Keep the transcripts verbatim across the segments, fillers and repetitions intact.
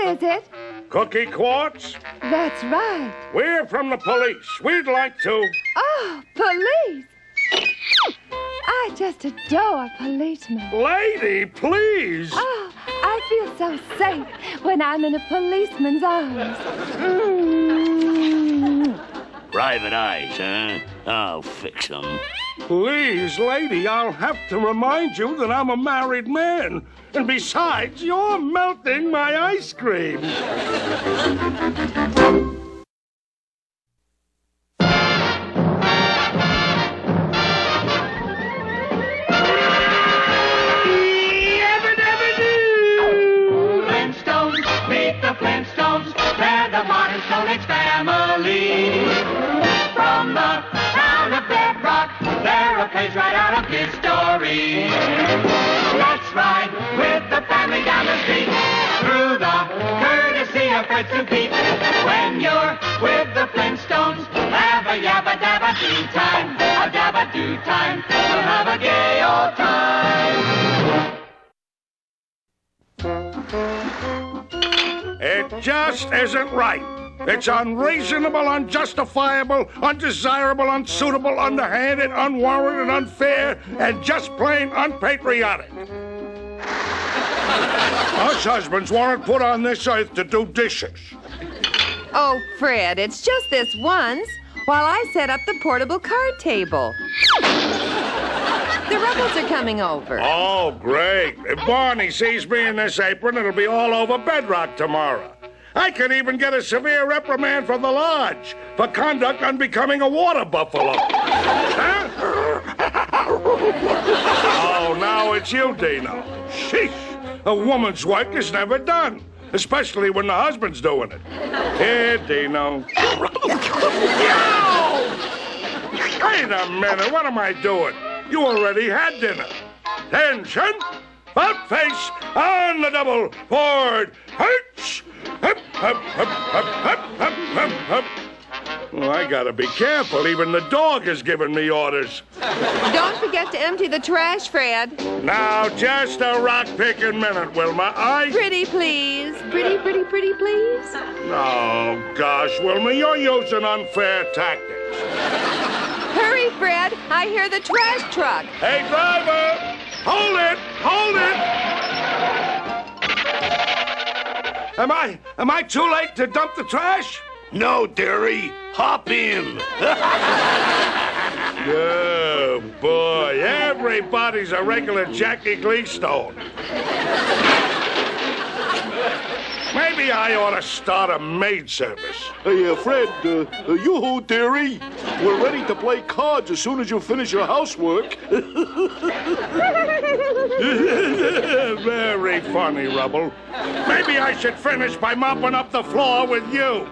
is it? Cookie Quartz? That's right. We're from the police. We'd like to... Oh, police! I just adore policemen. Lady, please! Oh, I feel so safe when I'm in a policeman's arms. Mm. Private eyes, huh? I'll fix them. Please, lady, I'll have to remind you that I'm a married man. And besides, you're melting my ice cream. Flintstones, meet the Flintstones. They're the modern Stone Age family. From the town of Bedrock, they're a page right out of history. Let's ride with the family down the street through the courtesy of Fred and Pete. When you're with the Flintstones, have a yabba dabba do time, a dabba do time. We'll have a gay old time. It just isn't right. It's unreasonable, unjustifiable, undesirable, unsuitable, underhanded, unwarranted, unfair, and just plain unpatriotic. Us husbands weren't put on this earth to do dishes. Oh, Fred, it's just this once while I set up the portable card table. The Rebels are coming over. Oh, great. If Barney sees me in this apron, it'll be all over Bedrock tomorrow. I could even get a severe reprimand from the lodge for conduct unbecoming a water buffalo. Huh? Oh, now it's you, Dino. Sheesh. A woman's work is never done, especially when the husband's doing it. Here, Dino. Yo! Wait a minute. What am I doing? You already had dinner. Attention. About face on the double forward. Hurts. Hup, hup, hup, hup, hup, hup, hup, hup. Well, I gotta be careful. Even the dog is giving me orders. Don't forget to empty the trash, Fred. Now, just a rock-picking minute, Wilma. I... Pretty, please. Pretty, pretty, pretty, please. Oh, gosh, Wilma, you're using unfair tactics. Hurry, Fred. I hear the trash truck. Hey, driver! Hold it! Hold it! Am I, am I too late to dump the trash? No, dearie. Hop in. Oh, boy. Everybody's a regular Jackie Gleestone. Maybe I ought to start a maid service. Hey, uh, Fred, uh, uh, yoo-hoo, dearie. We're ready to play cards as soon as you finish your housework. Very funny, Rubble. Maybe I should finish by mopping up the floor with you.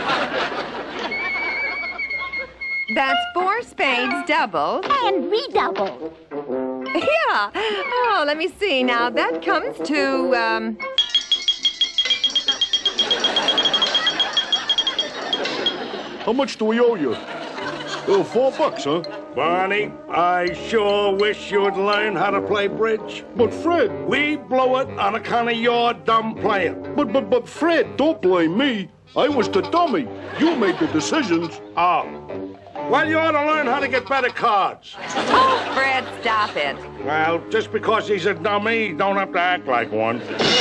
That's four spades double. And redouble. Yeah. Oh, let me see. Now, that comes to, um... How much do we owe you? Oh, four bucks, huh? Barney, I sure wish you'd learn how to play bridge. But, Fred... We blew it on account of your dumb playing. But, but, but, Fred, don't blame me. I was the dummy. You made the decisions. Oh. Well, you ought to learn how to get better cards. Oh, Fred, stop it. Well, just because he's a dummy, he don't have to act like one.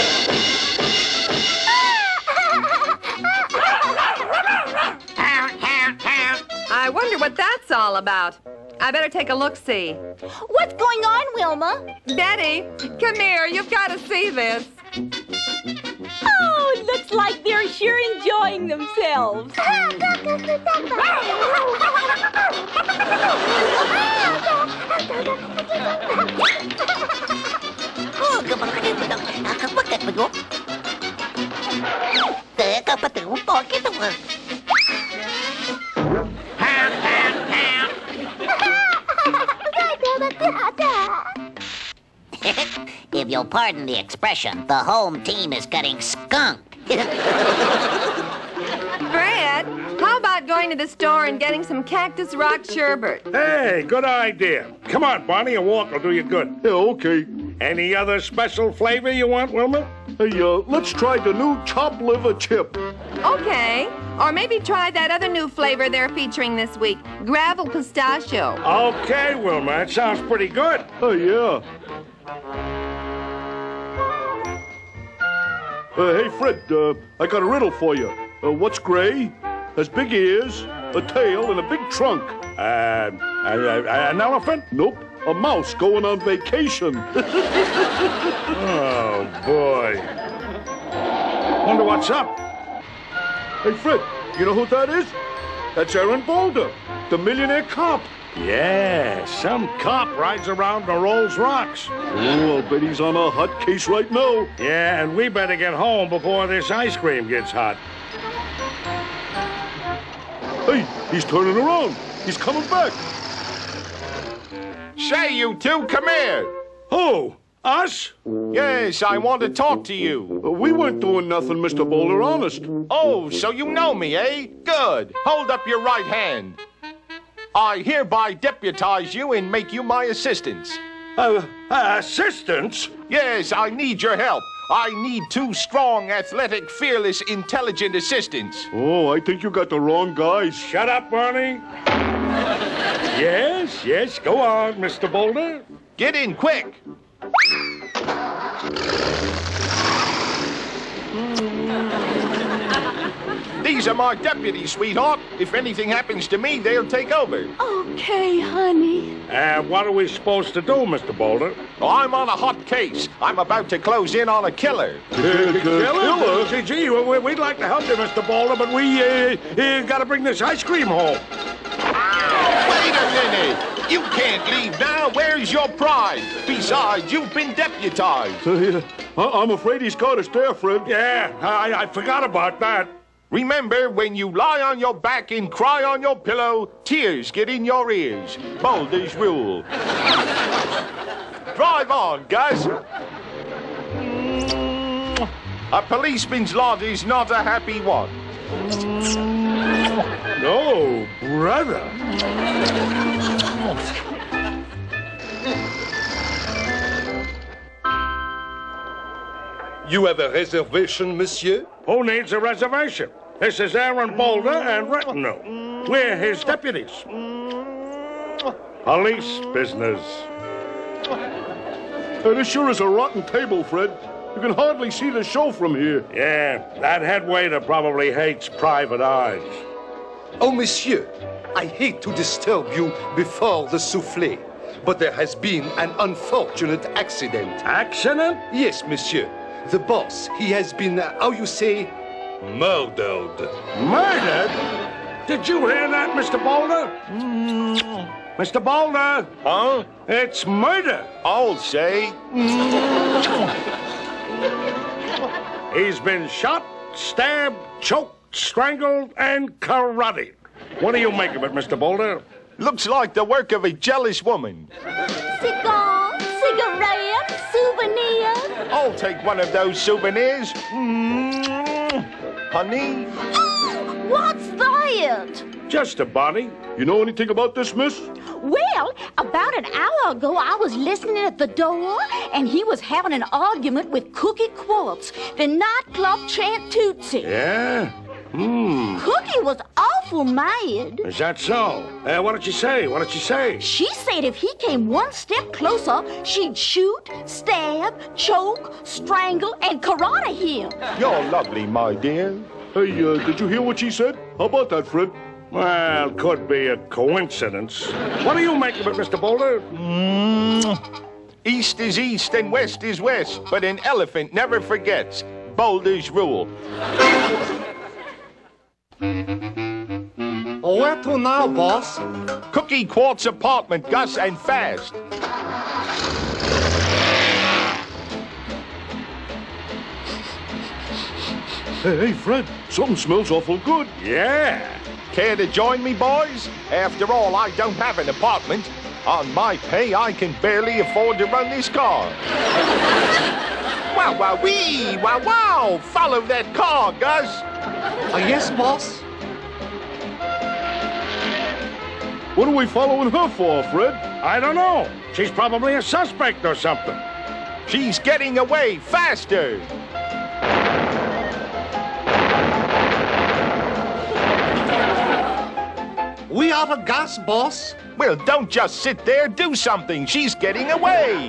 I wonder what that's all about. I better take a look-see. What's going on, Wilma? Betty, come here. You've got to see this. Oh, it looks like they're sure enjoying themselves. If you'll pardon the expression, the home team is getting skunked. Fred, how about going to the store and getting some Cactus Rock sherbet? Hey, good idea. Come on, Barney, a walk will do you good. Yeah, okay. Any other special flavor you want, Wilma? Hey, uh, let's try the new chopped liver chip. Okay. Or maybe try that other new flavor they're featuring this week, gravel pistachio. Okay, Wilma, it sounds pretty good. Oh, yeah. Uh, hey, Fred, uh, I got a riddle for you. Uh, what's gray, has big ears, a tail, and a big trunk? Uh, uh, uh, an elephant? Nope, a mouse going on vacation. Oh, boy. Wonder what's up. Hey, Fred, you know who that is? That's Aaron Boulder, the millionaire cop. Yeah, some cop rides around and rolls rocks. Oh, I'll bet he's on a hot case right now. Yeah, and we better get home before this ice cream gets hot. Hey, he's turning around. He's coming back. Say, you two, come here. Who? Us? Yes, I want to talk to you. Uh, we weren't doing nothing, Mister Boulder, honest. Oh, so you know me, eh? Good. Hold up your right hand. I hereby deputize you and make you my assistants. Uh, uh, assistants? Yes, I need your help. I need two strong, athletic, fearless, intelligent assistants. Oh, I think you got the wrong guys. Shut up, Barney. Yes, yes, go on, Mister Boulder. Get in quick. These are my deputies, sweetheart. If anything happens to me, they'll take over. Okay, honey. And what are we supposed to do, Mister Boulder? Oh, I'm on a hot case. I'm about to close in on a killer. Killer? Killer? Gee, gee, we- we'd like to help you, Mister Boulder, but we uh, uh, got to bring this ice cream home. Wait a minute. You can't leave now. Where's your pride? Besides, you've been deputized. Uh, I- I'm afraid he's got us there, Fred. Yeah, I, I forgot about that. Remember, when you lie on your back and cry on your pillow, tears get in your ears. Boulder's rule. Drive on, Gus. A policeman's lot is not a happy one. No, brother. You have a reservation, monsieur? Who needs a reservation? This is Aaron Boulder and retinue. We're his deputies. Police business. Uh, this sure is a rotten table, Fred. You can hardly see the show from here. Yeah, that head waiter probably hates private eyes. Oh, monsieur, I hate to disturb you before the soufflé, but there has been an unfortunate accident. Accident? Yes, monsieur. The boss, he has been, uh, how you say, murdered. Murdered? Did you hear that, Mister Boulder? Mister Boulder? Huh? It's murder. I'll say. He's been shot, stabbed, choked, strangled, and carotid. What do you make of it, Mister Boulder? Looks like the work of a jealous woman. Cigar, cigarette, souvenir. I'll take one of those souvenirs. Mm, honey? What's that? Just a body. You know anything about this, miss? Well, about an hour ago, I was listening at the door, and he was having an argument with Cookie Quartz, the nightclub chant Tootsie. Yeah? Hmm. Cookie was awful mad. Is that so? Uh, what did she say? What did she say? She said if he came one step closer, she'd shoot, stab, choke, strangle, and karate him. You're lovely, my dear. Hey, uh, did you hear what she said? How about that, Fred? Well, could be a coincidence. What do you make of it, Mister Boulder? Mm. East is east and west is west, but an elephant never forgets. Boulder's rule. Where to now, boss? Cookie Quartz apartment, Gus, and fast. Hey, hey, Fred, something smells awful good. Yeah. Care to join me, boys? After all, I don't have an apartment. On my pay, I can barely afford to run this car. Wow, wow, wee! Wow, wow! Follow that car, Gus! Uh, yes, boss? What are we following her for, Fred? I don't know. She's probably a suspect or something. She's getting away faster. We out of gas, boss. Well, don't just sit there. Do something. She's getting away.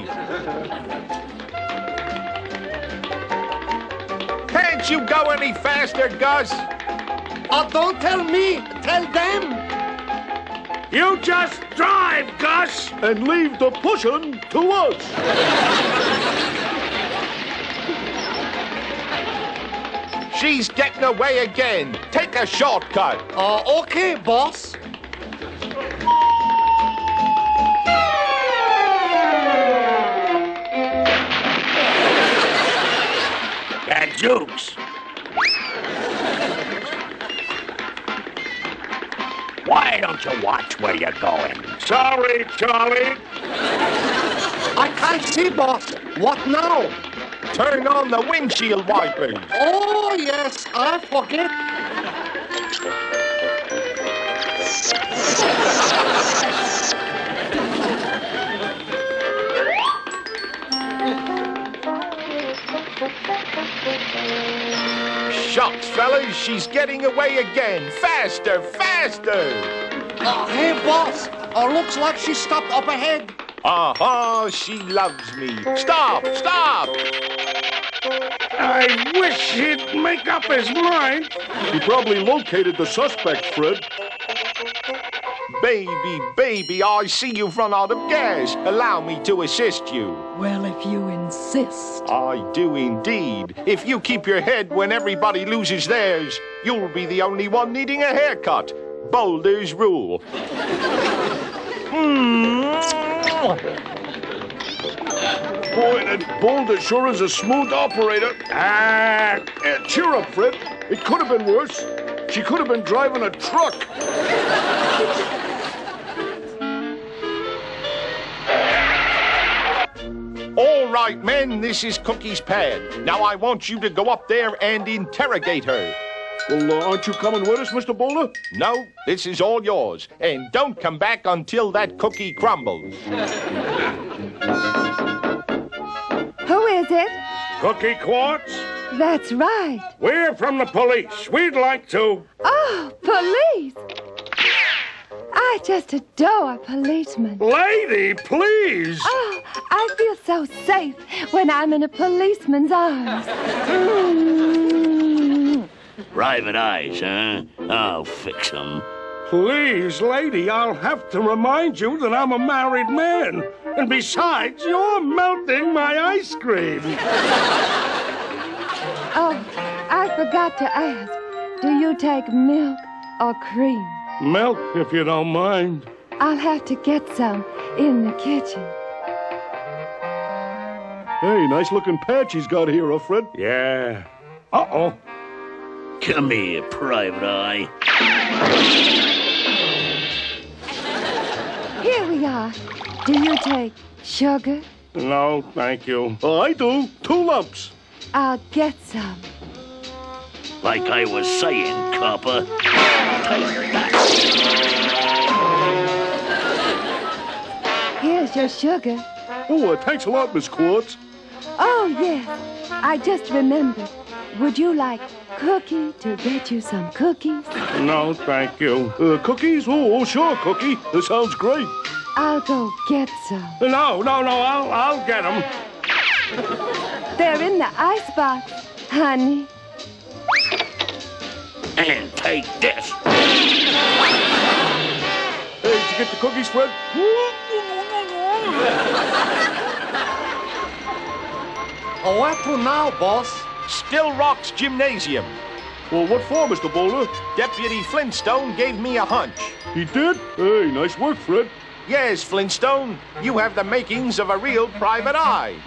Can't you go any faster, Gus? Oh, don't tell me. Tell them. You just drive, Gus! And leave the pushing to us. She's getting away again. Take a shortcut. Uh, okay, boss. Gadzooks. Why don't you watch where you're going? Sorry, Charlie. I can't see, boss. What now? Turn on the windshield wipers. Oh, yes, I forget. Shucks, fellas, she's getting away again. Faster, faster. Uh, hey, boss. Uh, looks like she stopped up ahead. Uh-huh, she loves me. Stop, stop. I wish he'd make up his mind. He probably located the suspect, Fred. Baby, baby, I see you've run out of gas. Allow me to assist you. Well, if you insist. I do indeed. If you keep your head when everybody loses theirs, you'll be the only one needing a haircut. Boulder's rule. Boy, that Boulder sure is a smooth operator. Ah, eh, cheer up, Fred. It could have been worse. She could have been driving a truck. All right, men, this is Cookie's pad. Now I want you to go up there and interrogate her. Well, uh, aren't you coming with us, Mister Boulder? No, this is all yours. And don't come back until that cookie crumbles. Who is it? Cookie Quartz? That's right. We're from the police. We'd like to... Oh, police! I just adore policemen. Lady, please! Oh, I feel so safe when I'm in a policeman's arms. Mm. Private eyes, huh? I'll fix them. Please, lady, I'll have to remind you that I'm a married man. And besides, you're melting my ice cream. Oh, I forgot to ask. Do you take milk or cream? Milk, if you don't mind. I'll have to get some in the kitchen. Hey, nice looking patch he's got here, huh, Fred? Yeah. Uh-oh. Come here, Private Eye. Here we are. Do you take sugar? No, thank you. Uh, I do. Two lumps. I'll get some. Like I was saying, copper. Take that. Here's your sugar. Oh, uh, thanks a lot, Miss Quartz. Oh, yes. I just remembered. Would you like Cookie to get you some cookies? No, thank you. Uh, cookies? Oh, oh, sure, Cookie. That sounds great. I'll go get some. No, no, no, I'll, I'll get them. They're in the icebox, honey. And take this. Hey, did you get the cookies, Fred? Oh, what to now, boss? Still Rock's Gymnasium. Well, what for, Mister Boulder? Deputy Flintstone gave me a hunch. He did? Hey, nice work, Fred. Yes, Flintstone, you have the makings of a real private eye.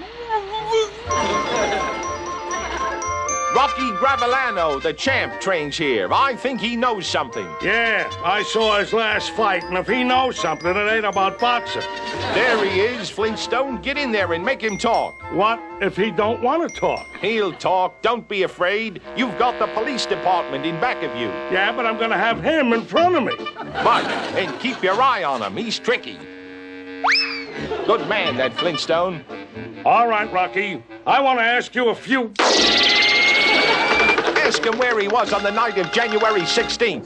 Rocky Gravellano, the champ, trains here. I think he knows something. Yeah, I saw his last fight, and if he knows something, it ain't about boxing. There he is, Flintstone. Get in there and make him talk. What if he don't want to talk? He'll talk. Don't be afraid. You've got the police department in back of you. Yeah, but I'm going to have him in front of me. But, and keep your eye on him. He's tricky. Good man, that Flintstone. All right, Rocky. I want to ask you a few... Ask him where he was on the night of January sixteenth.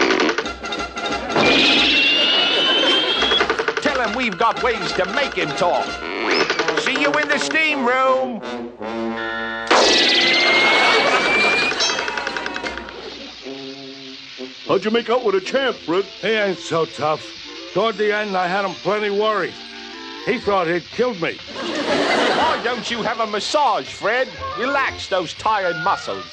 Tell him we've got ways to make him talk. See you in the steam room. How'd you make out with a champ, Fred? He ain't so tough. Toward the end, I had him plenty worried. He thought he'd killed me. Why don't you have a massage, Fred? Relax those tired muscles.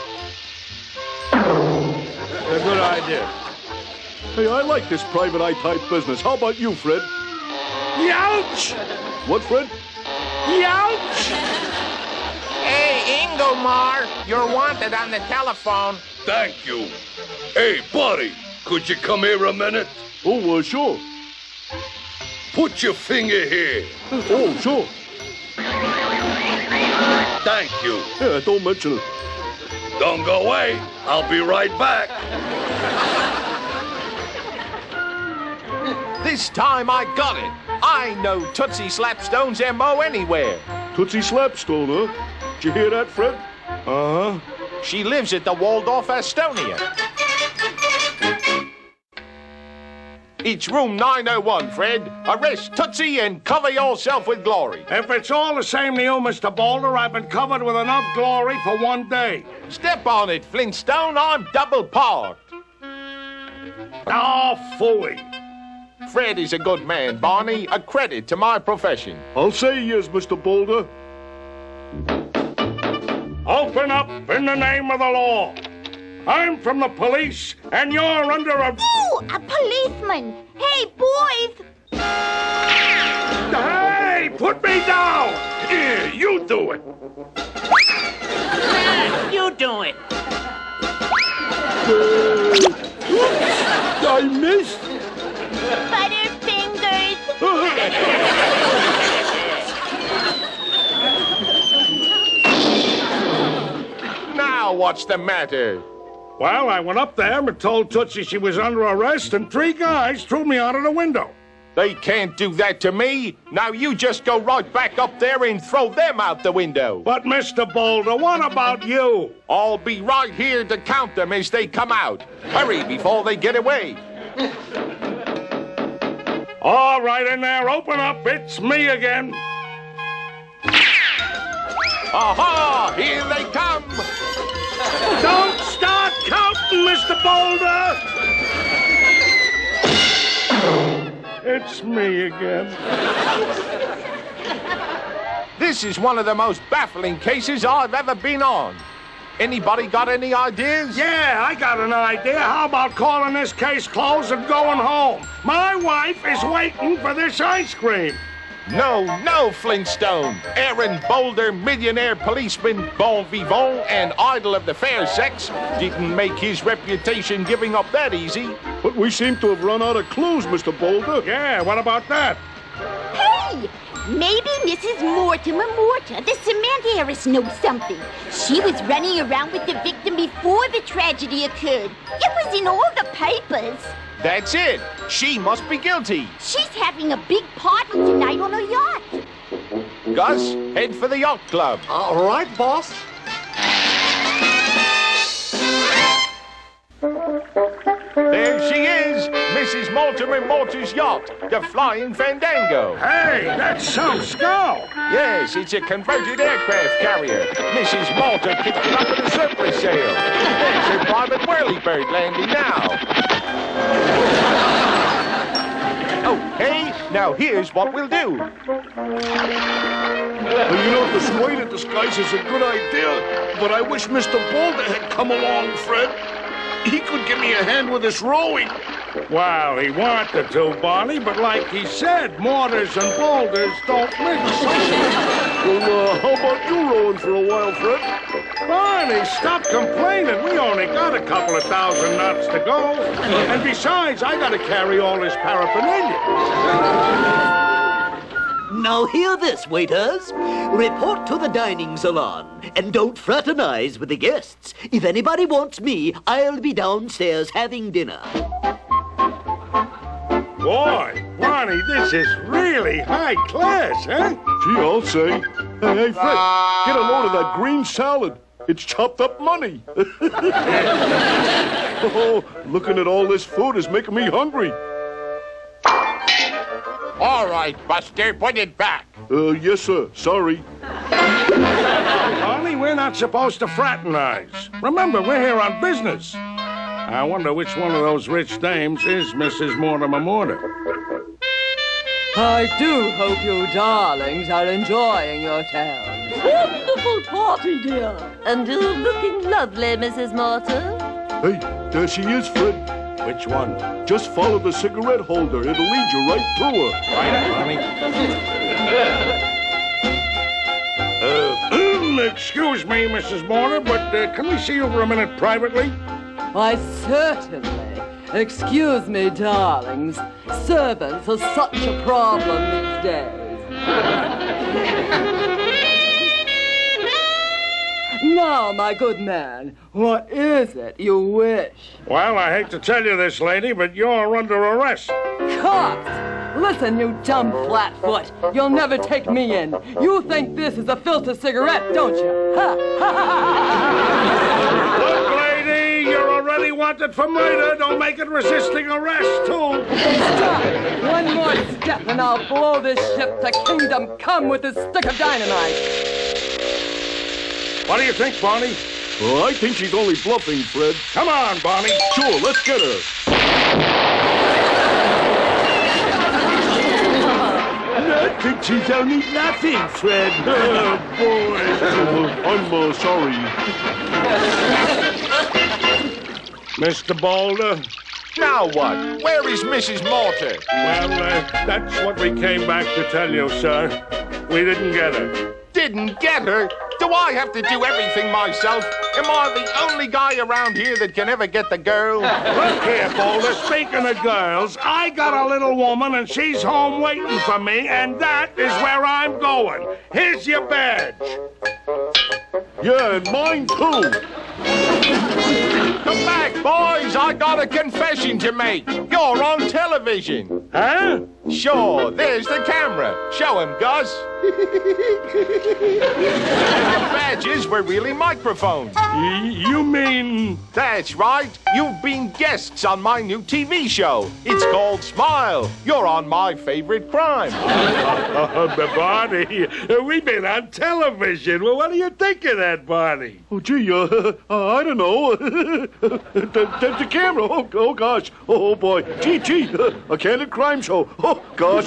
A good idea. Hey, I like this private eye-type business. How about you, Fred? Youch! What, Fred? Youch! Hey, Ingomar, you're wanted on the telephone. Thank you. Hey, buddy, could you come here a minute? Oh, uh, sure. Put your finger here. Oh, sure. Thank you. Yeah, don't mention it. Don't go away. I'll be right back. This time I got it. I know Tootsie Slapstone's M O anywhere. Tootsie Slapstone, huh? Did you hear that, Fred? Uh-huh. She lives at the Waldorf Astoria. It's room nine oh one, Fred. Arrest Tootsie and cover yourself with glory. If it's all the same to you, Mister Boulder, I've been covered with enough glory for one day. Step on it, Flintstone. I'm double parked. Oh, phooey. Fred is a good man, Barney. A credit to my profession. I'll say he is, Mister Boulder. Open up in the name of the law. I'm from the police, and you're under a... Ooh, a policeman. Hey, boys. Hey, put me down. Here, you do it. You do it. Uh, I missed. Butterfingers. Now what's the matter? Well, I went up there and told Tootsie she was under arrest, and three guys threw me out of the window. They can't do that to me. Now you just go right back up there and throw them out the window. But, Mister Boulder, what about you? I'll be right here to count them as they come out. Hurry before they get away. All right, in there, open up. It's me again. Aha! Here they come! Don't start counting, Mister Boulder! It's me again. This is one of the most baffling cases I've ever been on. Anybody got any ideas? Yeah, I got an idea. How about calling this case closed and going home? My wife is waiting for this ice cream. No, no, Flintstone. Aaron Boulder, millionaire policeman, bon vivant, and idol of the fair sex, didn't make his reputation giving up that easy. But we seem to have run out of clues, Mister Boulder. Yeah, what about that? Hey, maybe Missus Mortimer Morta, the cement heiress, knows something. She was running around with the victim before the tragedy occurred. It was in all the papers. That's it. She must be guilty. She's having a big party tonight on her yacht. Gus, head for the yacht club. All right, boss. There she is, Missus Mortimer Mortar's yacht, the Flying Fandango. Hey, that's some scow. Yes, it's a converted aircraft carrier. Missus Mortar picked it up at a surplus sale. There's her private whirlybird landing now. Oh, hey, now here's what we'll do. Well, you know, persuaded disguise is a good idea, but I wish Mister Boulder had come along, Fred. He could give me a hand with this rowing. Well, he wanted to, Barney, but like he said, mortars and boulders don't mix. Well, uh, how about you rowing for a while, Fred? Barney, stop complaining. We only got a couple of thousand knots to go. And besides, I got to carry all this paraphernalia. Now hear this, waiters. Report to the dining salon, and don't fraternize with the guests. If anybody wants me, I'll be downstairs having dinner. Boy, Barney, this is really high class, huh? Gee, I'll say. Hey, hey, Fred, get a load of that green salad. It's chopped up money. Oh, looking at all this food is making me hungry. All right, Buster, put it back. Uh, yes, sir. Sorry. Barney, we're not supposed to fraternize. Remember, we're here on business. I wonder which one of those rich dames is Missus Mortimer Mortar. I do hope you darlings are enjoying yourselves. Wonderful party, dear. And you're looking lovely, Missus Mortar. Hey, there she is, Fred. Which one? Just follow the cigarette holder. It'll lead you right to her. Right, Barney. uh, excuse me, Missus Mortar, but uh, can we see you for a minute privately? Why, certainly. Excuse me, darlings. Servants are such a problem these days. Now, my good man, what is it you wish? Well, I hate to tell you this, lady, but you're under arrest. Cops! Listen, you dumb flatfoot. You'll never take me in. You think this is a filter cigarette, don't you? Ha! Ha! Ha! Look, lady, you're already wanted for murder. Don't make it resisting arrest, too. Stop! One more step and I'll blow this ship to kingdom come with this stick of dynamite. What do you think, Barney? Well, I think she's only bluffing, Fred. Come on, Barney. Sure, let's get her. I think she's only laughing, Fred. Oh, boy. I'm uh, sorry. Mister Boulder? Now what? Where is Missus Mortar? Well, uh, that's what we came back to tell you, sir. We didn't get her. Didn't get her? Do I have to do everything myself? Am I the only guy around here that can ever get the girl? Look here, Boulder. Speaking of girls, I got a little woman and she's home waiting for me, and that is where I'm going. Here's your badge. Yeah, and mine too. Come back, boys. I got a confession to make. You're on television. Huh? Sure, there's the camera. Show him, Gus. The badges were really microphones. Y- you mean... That's right. You've been guests on my new T V show. It's called Smile. You're on my favorite crime. Uh, Barney, we've been on television. Well, what do you think of that, Barney? Oh, gee, uh, uh, I don't know. There's the camera. Oh, oh, gosh. Oh, boy. Gee, gee, uh, a candid crime show. Oh, gosh.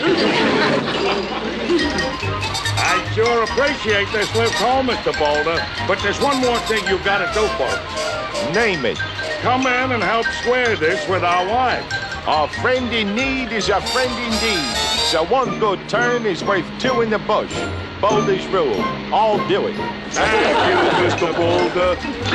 I sure appreciate this lift home, Mister Boulder. But there's one more thing you've got to do, folks. Name it. Come in and help square this with our wives. A friend in need is a friend indeed. So one good turn is worth two in the bush. Boulder's rule. I'll do it. Thank you, Mister Boulder.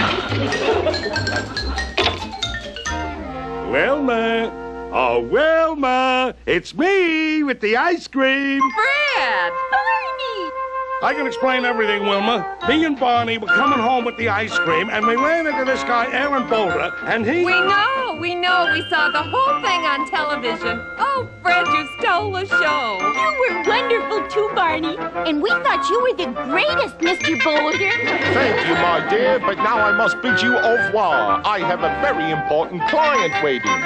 Wilma. Oh, Wilma. It's me with the ice cream. Fred! Barney! I can explain everything, Wilma. Me and Barney were coming home with the ice cream, and we ran into this guy, Aaron Boulder, and he... We know, we know. We saw the whole thing on television. Oh, Fred, you stole the show. You were wonderful too, Barney. And we thought you were the greatest, Mister Boulder. Thank you, my dear, but now I must bid you au revoir. I have a very important client waiting.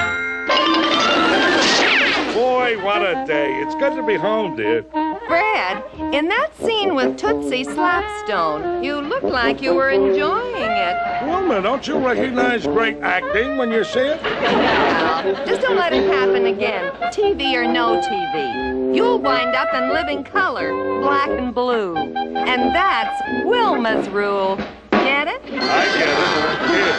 Boy, what a day. It's good to be home, dear. Fred, in that scene with Tootsie Slapstone, you looked like you were enjoying it. Wilma, don't you recognize great acting when you see it? Well, just don't let it happen again. T V or no T V. You'll wind up in living color, black and blue. And that's Wilma's rule. Get it? I get it.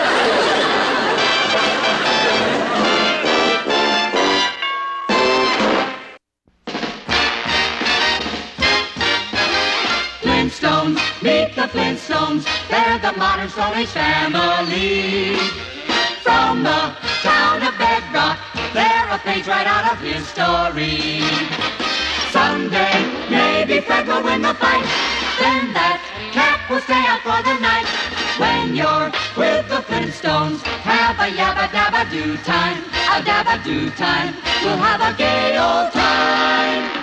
Flintstones, meet the Flintstones. They're the modern Stone Age family. From the town of Bedrock, they're a page right out of history. Someday, maybe Fred will win the fight. Then that cat will stay out for the night. When you're with the Flintstones, have a yabba dabba do. dabba-do time, a dabba-do time. We'll have a gay old time.